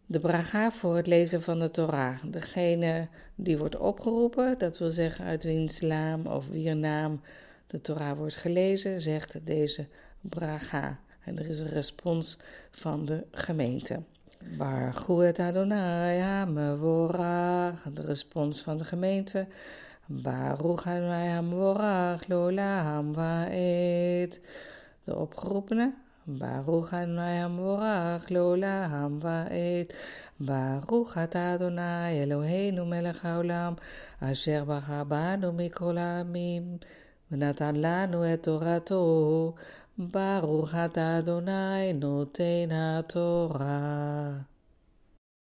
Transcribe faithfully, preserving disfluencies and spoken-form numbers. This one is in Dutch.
De bracha voor het lezen van de Torah. Degene die wordt opgeroepen, dat wil zeggen uit wiens naam of wier naam de Torah wordt gelezen, zegt deze bracha. En er is een respons van de gemeente. Baruch et Adonai hamevorach. De respons van de gemeente. Baruch Adonai hamevorach l'olam va'ed. De opgeroepene. Baruch Adonai hamevorach l'olam va'ed. Baruch atah Adonai Eloheinu melech haolam asher bacha banu mikol ha'amim ונתן לנו את תורתו, ברוך אתה אדוני נותן התורה.